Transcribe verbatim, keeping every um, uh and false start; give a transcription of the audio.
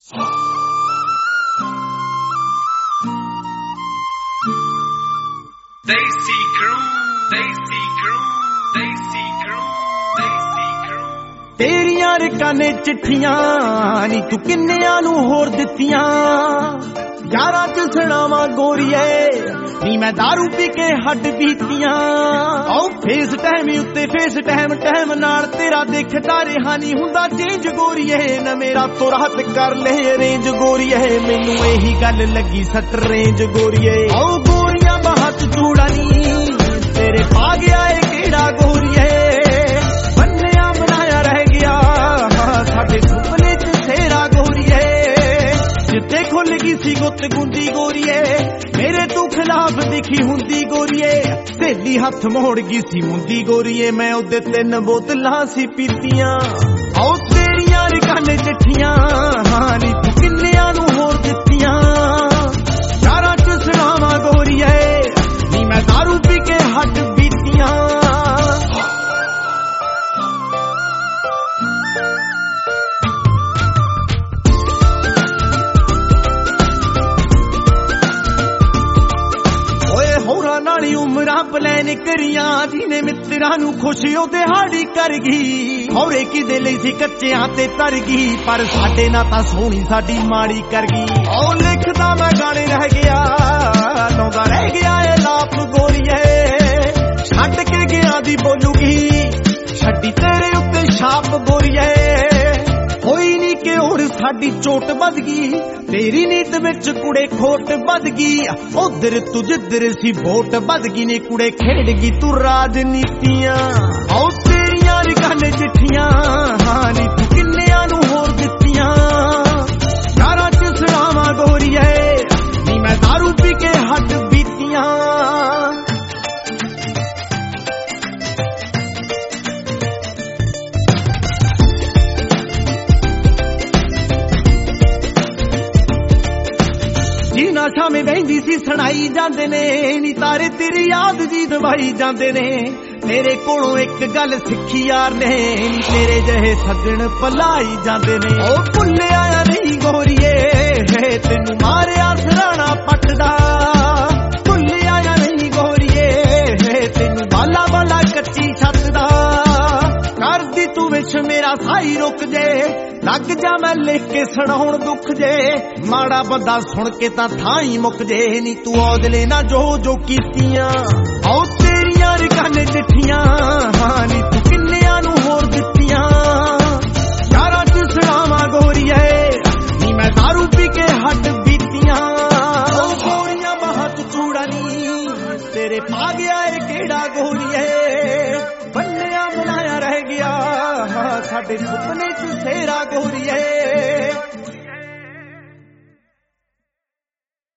Desi Crew, Desi Crew, Desi Crew, Desi Crew। तेरियां रकां ने चिट्ठियां नी तू किन्नियां नू होर दित्तियां, यारां च सड़ावां गोरीए नी मैं दारू पी के हड्ड बीतियां। आओ फेस टाइम उत्ते फेस टाइम टाइम नाल तेरा देखदा रहा नी हुंदा चेंज गोरीए, न मेरा तो रात कर ले अरेंज गोरीए, मैनू यही गल लगी सट रेंज गोरीए। आओ गोरियां बात चूड़ा नी तेरे पा गया है केड़ा गोरीए, बन्निया बनाया रह गया साडे सुपने च तेरा गोरीए, जिते खुल गई सी गुत गुंदी गोरीए, मेरे तू खिलाफ दिखी हुंदी गोरीए, सहेली हथ मोड़ गई सी मुंदी गोरीए, मैं उदे तीन बोतलां सी पीतियां। आओ तेरियां रकां ने चिट्ठियां नी तू किन्नियां नू होर दित्तियां, यारां च सड़ावां गोरीए नी मैं दारू पी के हड्ड बीतियां। नाली उमरां प्लैन करियां, जिने मित्रां नू खुशी ओ दिहाड़ी कर गई, होरे किदे लई सी कच्चियां ते तर गई, पर साडे नाल तां सोहणी साडी माड़ी कर गई। ओ लिखदा मैं गाने रह गया लाउंदा रह गया ए लाप गोरीए, छड्ड के गया दी बोलूगी छड्डी तेरे उत्ते छाप गोरीए, होई नी कि होर साडी चोट बद गई, तेरी नीत विच कुड़े खोट बद गई, उधर तू जिधर सी वोट बद गई नी कुड़े खेड़ गई तू राजनीतियां। आओ तेरियां रकां ने चिट्ठियां नी तू किन्नियां नू होर दित्तियां, यारां च सड़ावां गोरीए नी मैं दारू पी के हड्ड बीतियां। नाशा में बहंदी सी सुनाई जांदे ने नी तारे तेरी याद जी दवाई जांदे ने, तेरे कोलों एक गल सिक्खी यार ने नी तेरे जहे सजन पलाई जांदे ने। ओ भुल्ले आया नहीं गोरीए तेनू मारिया सराणा पटदा, भुल्ले आया नहीं गोरीए तेनू बाला बाला कच्ची छत दा, कर दी तू विच मेरा साई रुक जे, लग जा मैं लिख के सुनाउण दुख जे, माड़ा बंदा सुन के तां थां ही मुक जे, नी तू औदले ना जो जो कीतियां। आओ तेरियां रकां ने चिट्ठियां नी तू किन्नियां नू होर दित्तियां, यारां च सड़ावां गोरीए नी मैं दारू पी के हड्ड बीतियां। ओ गोरियां बात चूड़ा नी तेरे पा गया है केड़ा गोरीए, बन्निया बनाया रह गया साडे सुपने च तेरा गोरीए।